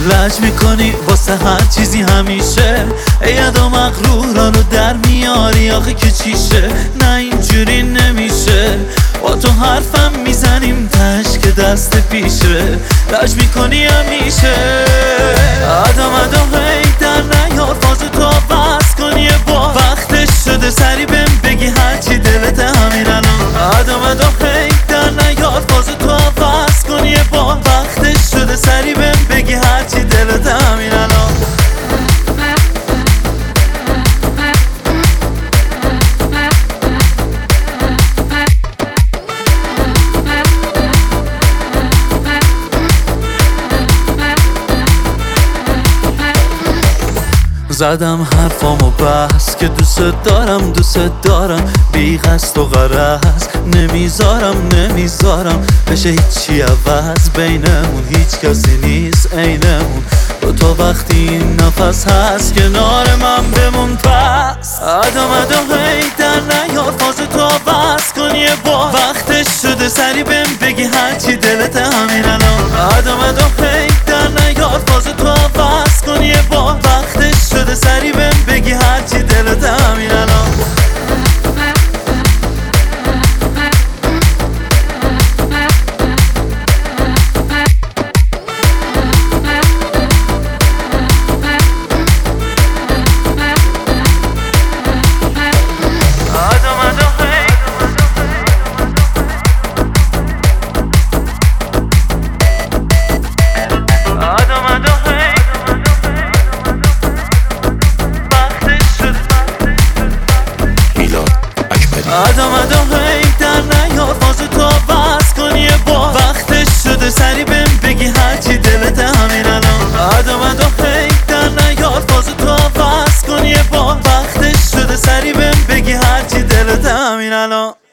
لج میکنی واسه هر چیزی همیشه، ید و مغرورا رو در میاری آخه که چیشه. نه اینجوری نمیشه، با تو حرفم میزنیم تش که دست پیشه. لج میکنی همیشه، ادم هی در نیار فاز تو بس کن یه بار. وقتش شده سری بهم بگی هرچی دلت همین الان. ادم هی در نیار فاز تو بس کن یه بار. وقتش شده سری بهم بگی هرچی دلت همین الان. زدم حرفامو بس که دوست دارم بی قصد و غرض. نمیذارم بشه هیچی عوض بینمون، هیچ کسی نیست عینمون. تو وقتی این نفس هست کنار من بمون پس. ادم هی در نیار فاز تو بس کن یه بار. وقتش شده سری بهم بگی هرچی دلت همین الان. ادم هی در نیار فاز تو بس کن یه بار. وقتش شده سری بهم بگی هرچی دلت همین الان. ادم هی در نیار فاز تو بس کن یه بار. وقتش شده سری بهم بگی هرچی دلت همین الان. ادم هی در نیار فاز تو بس کن یه بار. وقتش شده سری بهم بگی هرچی دلت همین الان.